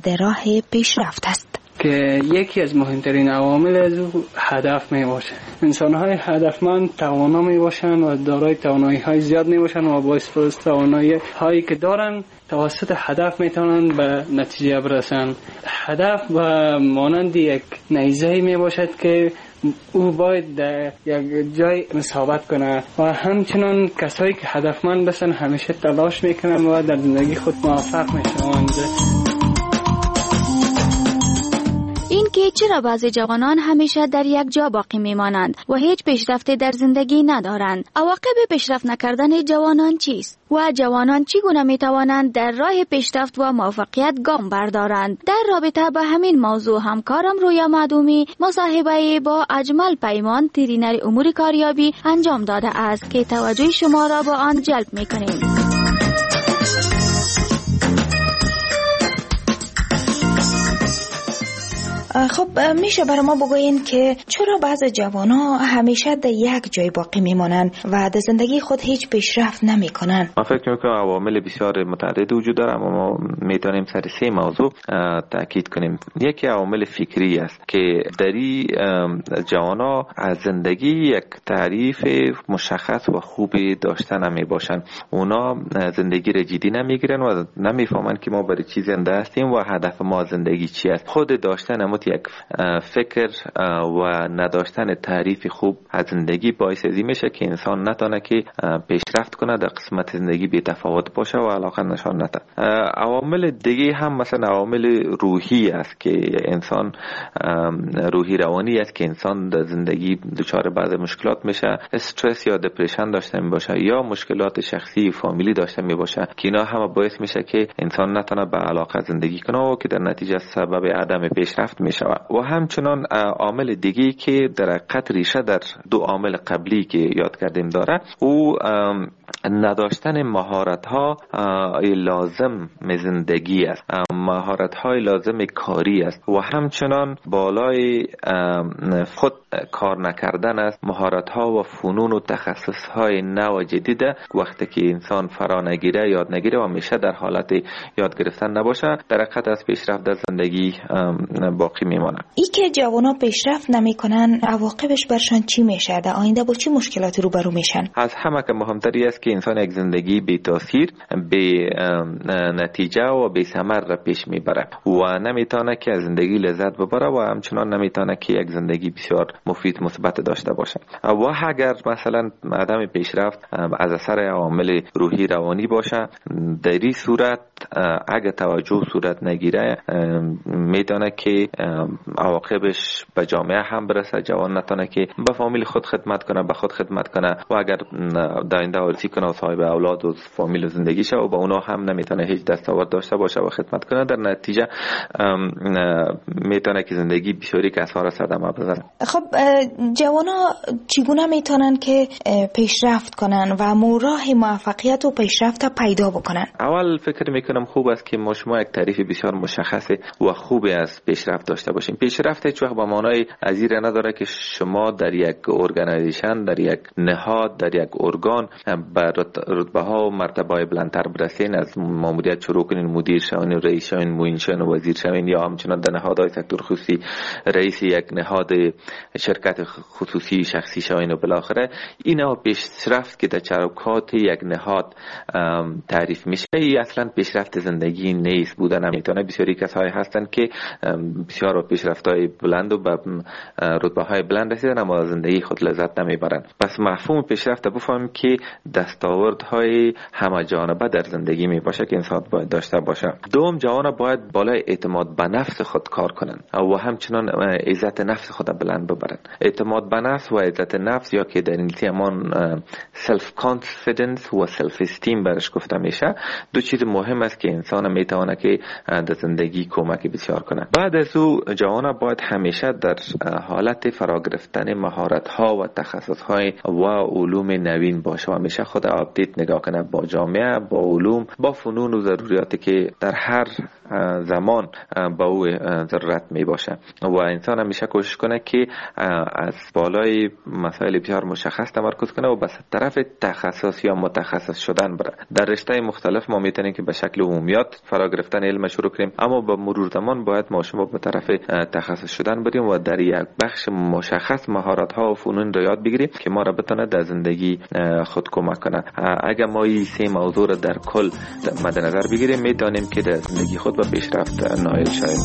در راه پیشرفت است. که یکی از مهمترین عوامل از او هدف می باشه. انسان‌های هدفمند توانا می باشند و دارای توانایی‌های زیاد می باشند و با استفاده از توانایی‌هایی که دارند توسط هدف می توانند به نتیجه برسند. هدف و مانند یک نیزه می باشد که او باید در یک جای ثابت کنه و همچنان کسایی که هدفمند باشند همیشه تلاش میکنند و در زندگی خود موفق میشوند. این که چرا بعضی جوانان همیشه در یک جا باقی میمانند و هیچ پیشرفتی در زندگی ندارند؟ عواقب پیشرفت نکردن جوانان چیست؟ و جوانان چگونه میتوانند در راه پیشرفت و موفقیت گام بردارند؟ در رابطه با همین موضوع همکارم رویا معدومی مصاحبه با اجمل پیمان ترینر امور کاریابی انجام داده است که توجه شما را با آن جلب میکنیم. خب میشه برای ما بگوین که چرا بعض جوان‌ها همیشه در یک جای باقی میمانند و در زندگی خود هیچ پیشرفت نمیکنند؟ من فکر میکنم عوامل بسیار متعدد وجود داره، اما ما میتونیم سر 3 موضوع تاکید کنیم. یکی عوامل فکری است که دری جوان‌ها از زندگی یک تعریف مشخص و خوبی داشته نمی باشند. اونا زندگی را جدی نمیگیرن و نمیفهمن که ما برای چی زنده هستیم و هدف ما زندگی چی است. خود داشتن یک فکر و نداشتن تعریف خوب از زندگی باعث ازی میشه که انسان نتونه که پیشرفت کنه، در قسمت زندگی بی تفاوت باشه و علاقه نشان نده. عوامل دیگه هم مثلا عوامل روحی است که انسان روحی روانی است که انسان در زندگی دچار بعض مشکلات میشه، استرس یا دپرشن داشته می باشه یا مشکلات شخصی فامیلی داشته می باشه که اینا هم باعث میشه که انسان نتونه به علاقه زندگی کنه و که در نتیجه سبب عدم پیشرفت می شود. و همچنان عامل دیگی که در حقیقت ریشه در 2 عامل قبلی که یاد کردیم داره، او نداشتن مهارت ها لازم زندگی است، مهارت های لازم کاری است و همچنان بالای خود کار نکردن است. مهارت ها و فنون و تخصص های نو و جدید وقتی که انسان فرا نگیره، یاد نگیره و همیشه در حالت یاد گرفتن نباشه، در حقیقت از پیشرفت در زندگی باقی میمانه. ای که جوانا پیشرفت نمیکنن عواقبش برشان چی میشه؟ در آینده با چی مشکلاتی روبرو میشن؟ از همه که مهمتری است که انسان یک زندگی بی تاثیر، بی نتیجه و بی ثمر را پیش میبره و نمیتونه که از زندگی لذت ببره و همچنان نمیتونه که یک زندگی بسیار مفید مثبت داشته باشه. و اگر مثلا عدم پیشرفت از اثر عوامل روحی روانی باشه، در این صورت اگه توجه صورت نگیره میتونه که عواقبش به جامعه هم برسه. جوان نتونه که به فامیل خود خدمت کنه، به خود خدمت کنه و اگر در آینده وارثی کنه و صاحب اولاد و فامیل و زندگی شه و با اونا هم نمیتونه هیچ دستاورد داشته باشه و خدمت کنه، در نتیجه میتونه که زندگی بسیاری کسا صدمه بزنه. خب جوانا چگونه میتونن که پیشرفت کنن و راه موفقیت و پیشرفت پیدا بکنن؟ اول فکر میکنم خوب است که ما شما یک تعریف بسیار مشخص و خوبی از پیشرفت داشته باشیم. پیشرفت هیچ وقت به معنای ازیر نداره که شما در یک ارگانیزیشن، در یک نهاد، در یک ارگان به رتبه ها و مرتبه های بلندتر برسین، از ماموریت شروع کنین، مدیر شوین، رئیس شوین، معین شوین و وزیر شوین، یا همچنان در نهادهای سکتور خصوصی رئیس یک نهاد شرکت خصوصی شخصی شوین و بالاخره اینا پیشرفت که در چروکات یک نهاد تعریف میشه. این اصلا پیشرفت زندگی نیست، بوده نمیتونه. بسیاری کسایی هستن که بسیار پیشرفت‌های بلند و به رتبه‌های بلند رسیدن اما زندگی خود لذت نمیبرن. پس مفهوم پیشرفت بفهمیم که دستاوردهای همه جانبه در زندگی می باشه که انسان باید داشته باشه. دوم، جوان باید بالای اعتماد به نفس خود کار کنن و همچنان عزت نفس خود بلند ببرن. اعتماد به نفس و عزت نفس یا که در انگلیسی همان سلف کانفیدنس و سلف استیم برش گفته میشه، 2 چیز مهم است که انسان میتونه که در زندگی کمک بسیار کنه. بعد از او جوان باید همیشه در حالت فرا گرفتن مهارت ها و تخصص های و علوم نوین باشه و همیشه خود آپدیت نگاه کنه با جامعه، با علوم، با فنون و ضروریاتی که در هر زمان با او ضرورت می باشه و انسان همیشه کوشش کنه که از بالای مسائل بسیار مشخص تمرکز کنه و بس طرف تخصص یا متخصص شدن بره. در رشته مختلف ما میتونیم که به شکل عمومیات فرا گرفتن علم شروع کنیم، اما با مرور زمان باید ما شما به طرف تخصص شدن بریم و در یک بخش مشخص مهارت ها و فنون رو یاد بگیریم که ما را بتونه در زندگی خود کمک کنه. اگر ما این سه موضوع را در کل مد نظر بگیریم میتونیم که در زندگی خود به پیشرفت نائل شویم.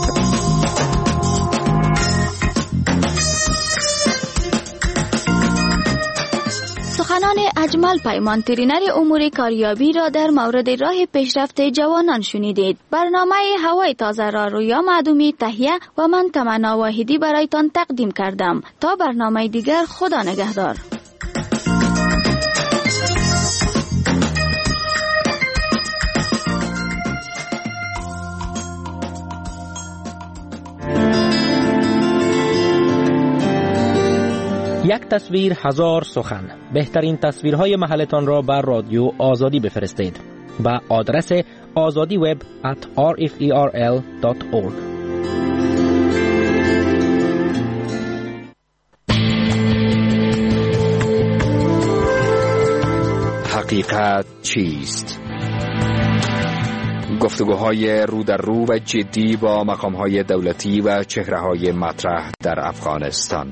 سخنان اجمل پیمان، ترینر امور کاریابی را در مورد راه پیشرفت جوانان شنیدید. برنامه هوای تازه را رویا معدومی تهیه و من تمنا واحدی برایتان تقدیم کردم. تا برنامه دیگر، خدا نگهدار. یک تصویر هزار سخن. بهترین تصویرهای محلتان را بر رادیو آزادی بفرستید به آدرس azadiweb@rferl.org. حقیقت چیست؟ گفتگوهای رو در رو و جدی با مقامهای دولتی و چهره‌های مطرح در افغانستان.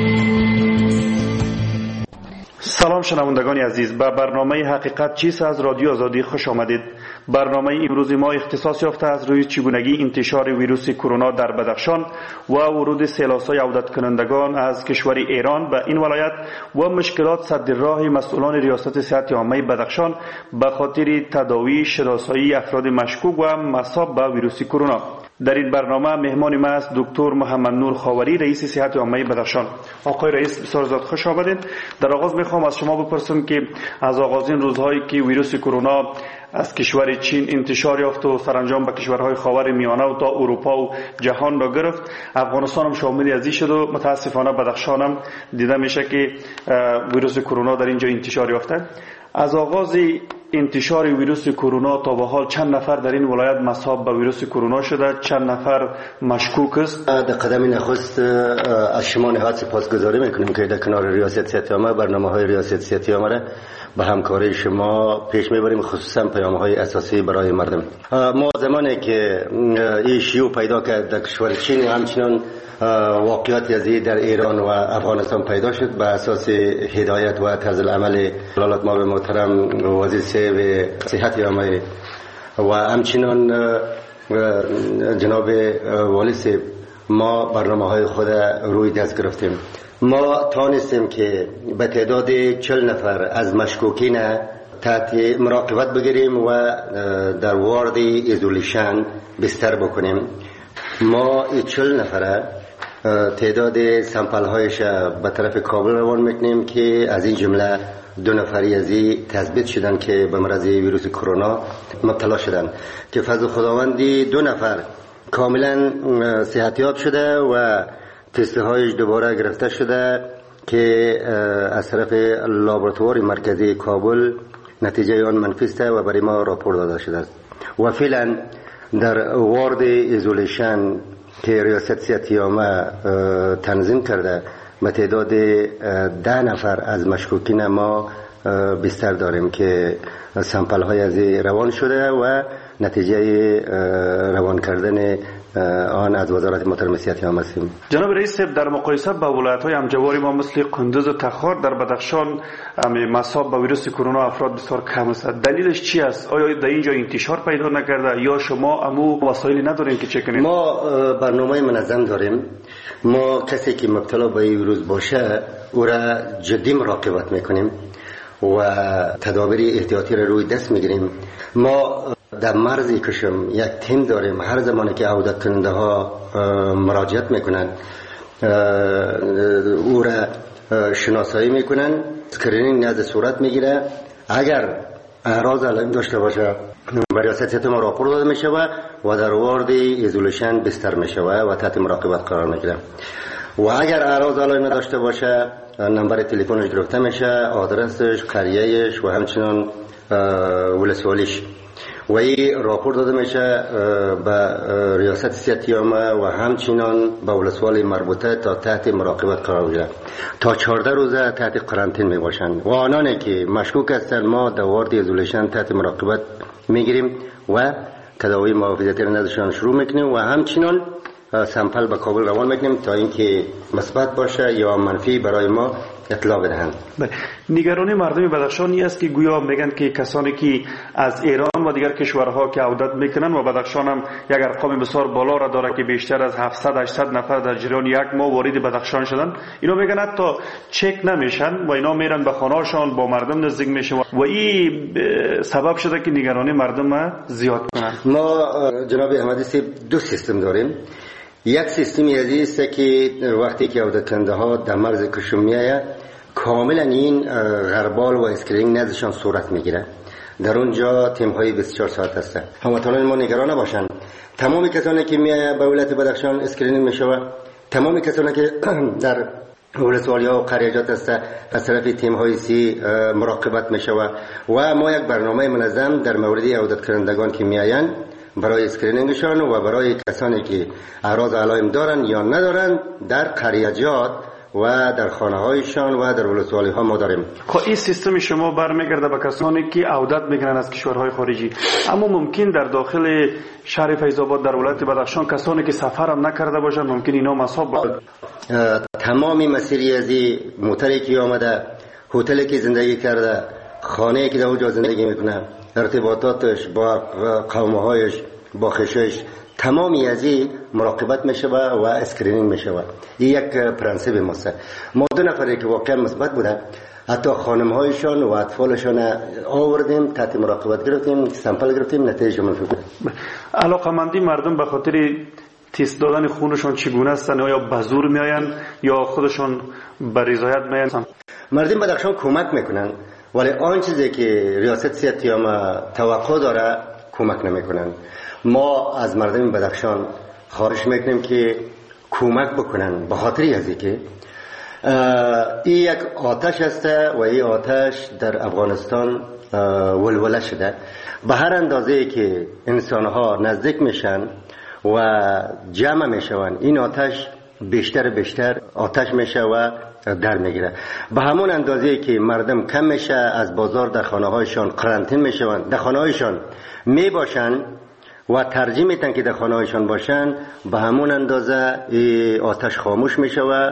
سلام شنوندگان عزیز، به برنامه حقیقت چیست از رادیو آزادی خوش آمدید. برنامه امروز ما اختصاص یافته از روی چگونگی انتشار ویروس کرونا در بدخشان و ورود سیلاسای عودت کنندگان از کشور ایران به این ولایت و مشکلات سد راه مسئولان ریاست صحت عامه بدخشان به خاطر تداوی شناسایی افراد مشکوک و مصاب به ویروس کرونا. در این برنامه مهمان ما است دکتر محمد نور خاوری، رئیس صحت عامه بدخشان. آقای رئیس بسیار زیاد خوش آمدید. در آغاز میخوام از شما بپرسم که از آغازین روزهایی که ویروس کرونا از کشور چین انتشار یافت و سرانجام به کشورهای خاور میانه و تا اروپا و جهان را گرفت، افغانستان هم شامل از این شد و متاسفانه بدخشان هم دیده میشه که ویروس کرونا در اینجا انتشار یافته. از آغاز انتشار ویروس کرونا تا به حال چند نفر در این ولایت مصاب به ویروس کرونا شده؟ چند نفر مشکوک است؟ در قدم نخست از شما نهایت سپاسگزاری میکنیم که در کنار ریاست صحت عامه برنامه‌های ریاست صحت عامه را به همکاری شما پیش میبریم، خصوصا پیام‌های اساسی برای مردم. ما زمانی که این شیوع پیدا کرد در کشور چین، همچنان واقعیت ازی در ایران و افغانستان پیدا شد. به اساس هدایت و طرز العمل ولایت ما به محترم وزیر صحت عامه و همچنان جناب والی صاحب، ما برنامه‌های خود روی دست گرفتیم. ما توانستیم که به تعداد 40 نفر از مشکوکین تحت مراقبت بگیریم و در وارد ایزولیشن بستر بکنیم. ما 40 نفر تعداد سامپل هایش به طرف کابل روان میکنیم که از این جمله 2 نفری از این تثبیت شدن که به مرض ویروس کرونا مبتلا شدن، که فضل خداوندی 2 نفر کاملا صحتیاب شده و تست هایش دوباره گرفته شده که از طرف لابراتوار مرکزی کابل نتیجه آن منفی است و برای ما راپور داده شده است. و فعلا در وارد ایزولیشن که ریاست صحت عامه تنظیم کرده به تعداد 10 نفر از مشکوکین ما بستر داریم که سامپل های از روان شده و نتیجه روان کردن آن از وزارت محترم صحت عامه است. جناب رئیس، در مقایسه با ولایت‌های همجوار ما مثل قندوز و تخار، در بدخشان مصاب به ویروس کرونا افراد بسیار کم است. دلیلش چی است؟ آیا در اینجا انتشار پیدا نکرده یا شما امو وسایلی ندارین که چک کنید؟ ما برنامه منظم داریم. ما کسی که مبتلا به این ویروس باشه او را جدی مراقبت میکنیم و تدابیر احتیاطی را روی دست میگیریم. ما در مرز کشم یک تیم داریم. هر زمانی که عودت کننده ها مراجعت میکنن او را شناسایی میکنن، اسکرینینگ نزد صورت میگیره. اگر اعراض علائم داشته باشه به ریاست صحت ما راپور داده میشه و در وارد ایزولیشن بستر میشه و تحت مراقبت قرار میگیره. و اگر اعراض علائم نداشته باشه نمبر تلفنش گرفته میشه، آدرسش، قریهش و همچنین ولسوالیش و این راپور داده میشه به ریاست صحت عامه و همچنین به ولسوالی مربوطه تا تحت مراقبت قرار بگیرند. تا 14 روزه تحت قرنطینه می باشند و آنانی که مشکوک هستند ما در وارد ایزولیشن تحت مراقبت میگیریم و تداوی محافظتی را نزدشان شروع میکنیم و همچنین سمپل به کابل روان میکنیم تا اینکه مثبت باشه یا منفی برای ما اطلاع بدهند. نگرانی مردم بدخشان این است که گویا میگن که کسانی که از ایران و دیگر کشورها که عودت میکنن و بدخشان هم یک ارقام بسیار بالا را داره که بیشتر از 700-800 نفر در جریان یک ماه وارد بدخشان شدن، اینا میگن حتی چک نمیشن و اینا میرن به خانه‌شان با مردم نزدیک میشه و این سبب شده که نگرانی مردم زیاد کنن. ما جناب احمدی صاحب دو سیستم داریم. یک سیستمی است که وقتی که عودت کننده ها در مرز کشور میآید کاملا این غربال و اسکرینینگ نزدشان صورت میگیره. در اونجا تیم های 24 ساعت هست. هموطنان ما نگران نباشند. تمام کسانی که میآید به ولایت بدخشان اسکرینینگ میشه. تمام کسانی که در ولسوالی ها و قریجات هست از طرف تیم های سی مراقبت میشه و ما یک برنامه منظم در مورد عودت کنندگان که میآیند برای اسکرینینگشان و برای کسانی که اعراض علائم دارن یا ندارن در قریجات و در خانه هایشان و در ولسوالی ها ما داریم. خب این سیستم شما برمیگرده به کسانی که عودت میکنن از کشورهای خارجی، اما ممکن در داخل شهر فیض آباد در ولایت بدخشان کسانی که سفر هم نکرده باشن ممکن اینا مصاب باشن. تمامی مسیری از موتری که آمده، هتلی که زندگی کرده، خانه‌ای که در اونجا زندگی میکنه، ارتباطاتش با قومهایش، با خشش، تمامی از این مراقبت میشه و اسکرینینگ میشه. این یک پرنسیپ ماست. ما 2 نفری که واقعا مثبت بوده حتی خانم‌هایشان و اطفالشان آوردیم تحت مراقبت گرفتیم، سامپل گرفتیم، نتیجه منفی بود. علاقمندی مردم به خاطر تست دادن خونشان چگونه هستن؟ یا به زور میآیند یا خودشان به رضایت میآیند؟ مردم بدخشان کمک میکنن ولی آن چیزی که ریاست صحت عامه توقع داره کمک نمیکنن. ما از مردم بدخشان خواهش میکنیم که کمک بکنن به خاطر ازی که این یک آتش است و این آتش در افغانستان ولوله شده. به هر اندازه که انسانها نزدیک میشن و جمع میشون این آتش بیشتر آتش میشه و در میگیره. به همون اندازه که مردم کم میشه از بازار در خانه هایشان قرنطینه میشون، در خانه هایشان میباشن و ترجیح میتن که در خانه هایشان باشن، به همون اندازه آتش خاموش میشه و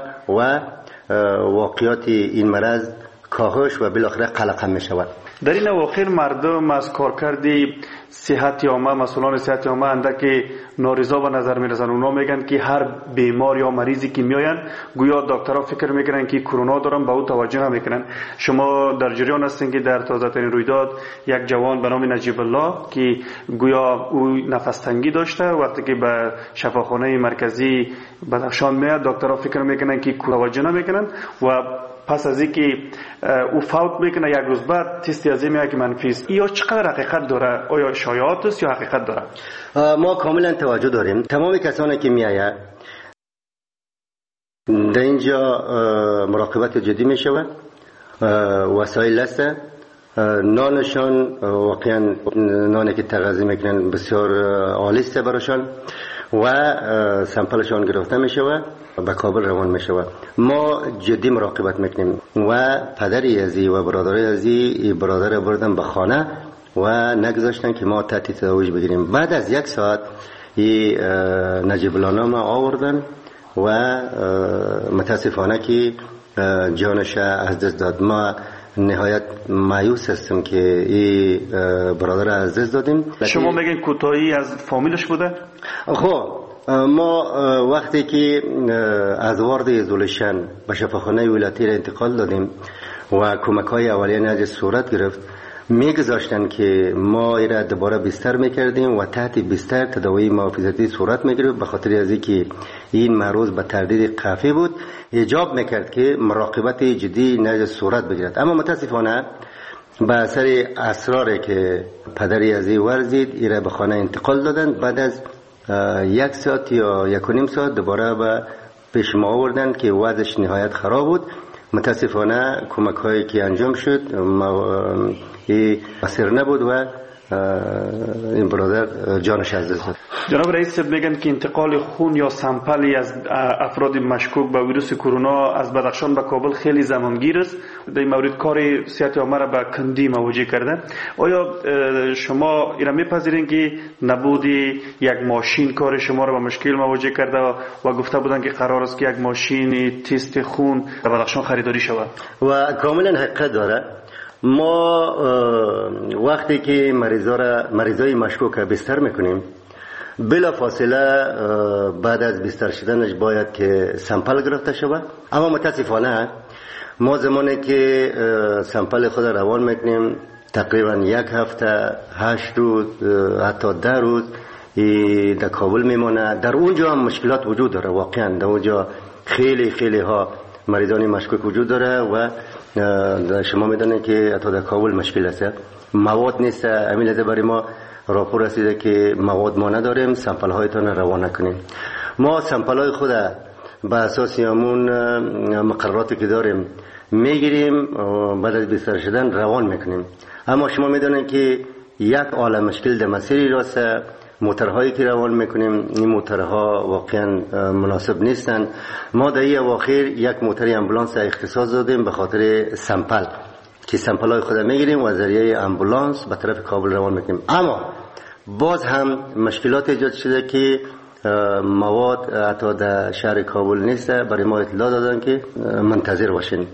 واقعیات این مرض کاهش و بالاخره قلقم میشه. در این اواخر مردم از کارکردی صحت عامه، مسئولان صحت عامه اندک نارضا به نظر میرسن. اونا میگن که هر بیمار یا مریضی که میآین گویا دکترها فکر میکنن که کرونا دارن، به او توجه نمیکنن. شما در جریان هستین که در تازه ترین رویداد یک جوان به نام نجیب الله که گویا او نفس تنگی داشته، وقتی که به شفاخانه مرکزی بدخشان میاد دکترها فکر میکنن که توجه نمیکنن و پس از اینکه او فوت میکنه یک روز بعد تست از این میاد که منفی است. یا چقدر حقیقت داره؟ آیا شایعات است یا حقیقت داره؟ ما کاملا توجه داریم. تمام کسانی که میآید در اینجا مراقبت جدی میشه و وسایل است. نانشان واقعا نانی که تغذیه میکنن بسیار عالی است براشان و سامپلشان گرفته میشه و به کابل روان میشه. ما جدی مراقبت میکنیم و پدری ازی و برادری ازی برادر بردن به خانه و نگذاشتن که ما تحت تداویش بگیریم. بعد از 1 ساعت نجیب الله ما آوردن و متاسفانه که جانش از دست داد. ما نهایت مایوس هستم که این برادر از دست دادیم. شما میگین کوتاهی از فامیلش بوده؟ خب ما وقتی که از وارد ایزولیشن به شفاخانه ولایتی را انتقال دادیم و کمک های اولیه از صورت گرفت، میگذاشتن که ما ایره دوباره بستر میکردیم و تحت بستر تداوی محافظتی صورت میگرفت. به خاطر از اینکه این معروض به تردید قفی بود ایجاب میکرد که مراقبت جدی نزد صورت بگیرد. اما متاسفانه به اثر اسراری که پدری از این ورزید ایره به خانه انتقال دادند. بعد از 1 ساعت یا 1.5 ساعت دوباره به پیش ما آوردند که وضعش نهایت خراب بود. متاسفانه کمک هایی که انجام شد مؤثر نبود و این برادر جانش از دست داد. جناب رئیس میگن که انتقال خون یا سمپلی از افراد مشکوک به ویروس کرونا از بدخشان به کابل خیلی زمانگیر است. در این مورد کار صحت عامه را به کندی مواجه کرده. آیا شما اینا میپذیرین که نبود یک ماشین کار شما را به مشکل مواجه کرده و گفته بودن که قرار است که یک ماشین تست خون در بدخشان خریداری شود؟ و کاملا حقیقت داره. ما وقتی که مریضای مشکوک بستر میکنیم بلا فاصله بعد از بستر شدنش باید که سمپل گرفته شود. اما متاسفانه ما زمانی که سمپل خود روان میکنیم تقریبا 1 هفته 8 روز حتی 10 روز در کابل میمانه. در اونجا هم مشکلات وجود داره. واقعا در اونجا خیلی ها مریضان مشکوک وجود داره و شما میدونید که حتی در کابل مشکل است، مواد نیست. همین لحظه برای ما راپور رسیده که مواد ما نداریم، سمپل هایتان روانه کنیم. ما سمپل های خود به اساس همون مقرراتی که داریم میگیریم، بعد از بستر شدن روان میکنیم. اما شما میدونید که یک عالم مشکل در مسیری راست. موترهایی که روان میکنیم این موترها واقعا مناسب نیستن. ما در این اواخر یک موتر امبولانس اختصاص دادیم به خاطر سمپل که سمپل های خود میگیریم و از ذریعه امبولانس به طرف کابل روان میکنیم. اما باز هم مشکلات ایجاد شده که مواد حتی در شهر کابل نیست. برای ما اطلاع دادن که منتظر باشین.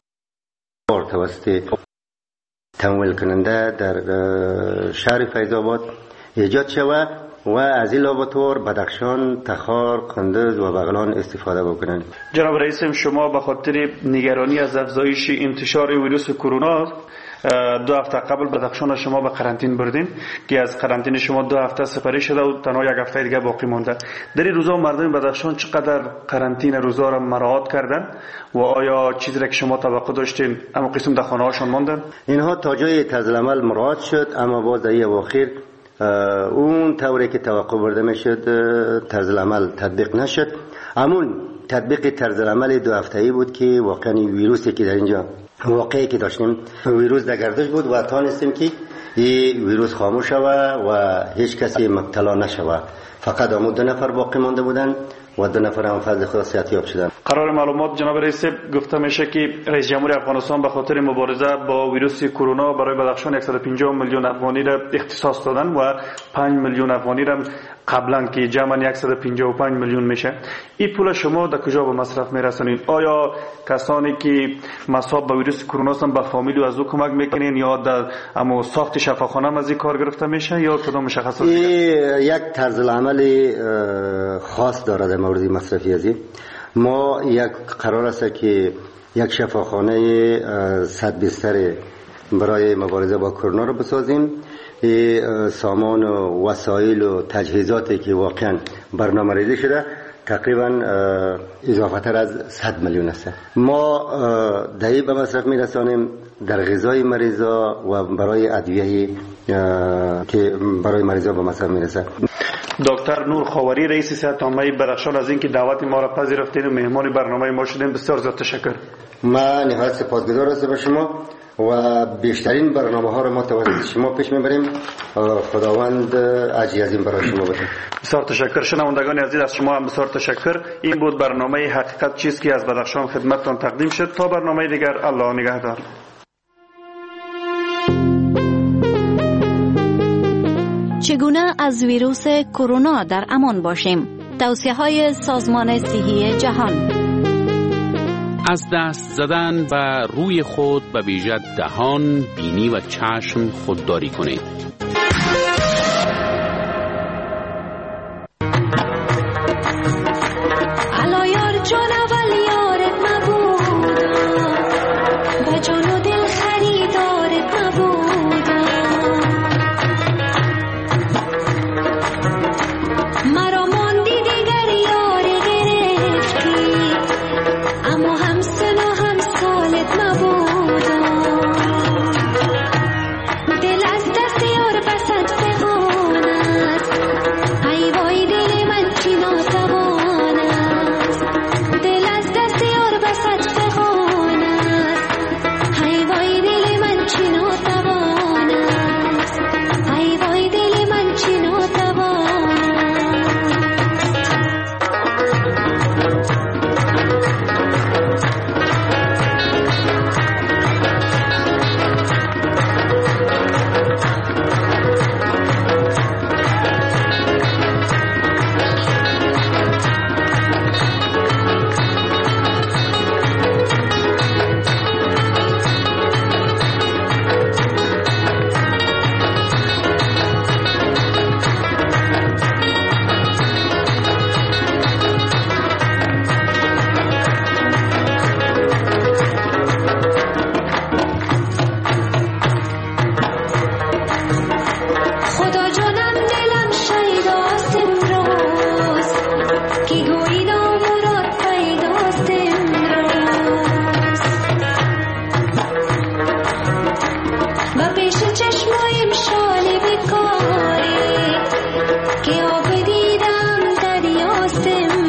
توسط تمویل کننده در شهر فیض آباد ایجاد شود و از این لابراتوار بدخشان، تخار، قندوز و بغلان استفاده بکنند. جناب رئیس، شما به خاطر نگرانی از افزایش انتشار ویروس کرونا 2 هفته قبل بدخشان شما به قرنطین بردین که از قرنطین شما 2 هفته سپری شده و تنها 1 هفته دیگه باقی مونده. در این روزا مردم بدخشان چقدر قرنطین روزا را مراعات کردن و آیا چیزی را که شما توقع داشتین اما قسم در خانه هاشون ماندن؟ اینها تا جای طرز العمل مراعات شد، اما باز در اواخر اون طوری که توقع برده میشد طرز العمل تطبیق نشد. همون تطبیق طرز العمل 2 هفته‌ای بود که واقعا ویروسی که در اینجا واقعی که داشتیم ویروس در گردش بود و تانستیم که این ویروس خاموش شود و هیچ کسی مبتلا نشود. فقط همون 2 نفر باقی مانده بودن و 2 نفر هم فضل خدا صحتیاب شدن. قرار معلومات جناب رئیس گفته میشه که رئیس جمهور افغانستان به خاطر مبارزه با ویروس کرونا برای بدخشان 150 میلیون افغانی را اختصاص دادن و 5 میلیون افغانی را قبلا که جمعاً 155 میلیون میشه. این پول شما در کجا به مصرف میرسونین؟ آیا کسانی که مصاب به ویروس کرونا هستن به فامیل و از او کمک میکنین یا در اما ساخت شفاخانه از این کار گرفته میشه یا کدام مشخصات؟ یک طرز العمل خاص داره در مورد مصرفی ازی. ما یک قرار است که یک شفاخانه 100 بستر برای مبارزه با کرونا رو بسازیم. سامان و وسایل و تجهیزاتی که واقعا برنامه ریزی شده تقریبا اضافه تر از 100 میلیون است. ما دهی به مصرف میرسانیم در غذای مریضا و برای ادویه که برای مریضا به مصرف میرسه. دکتر نور خاوری رئیس صحت عامه بدخشان از اینکه دعوت ما را پذیرفتین و مهمان برنامه ما شدین بسیار زیاد تشکر. من نهایت سپاسگزار هستم به شما و بیشترین برنامه ها را ما توسط شما پیش میبریم. خداوند اجری عظیم برای شما بده. بسیار تشکر. شنوندگان عزیز از شما هم بسیار تشکر. این بود برنامه حقیقت چیست که از بدخشان خدمتتان تقدیم شد. تا برنامه دیگر الله نگهدار. چگونه از ویروس کرونا در امان باشیم؟ توصیه‌های سازمان صحی جهان. از دست زدن و روی خود به ویژه دهان، بینی و چشم خودداری کنید. گفتم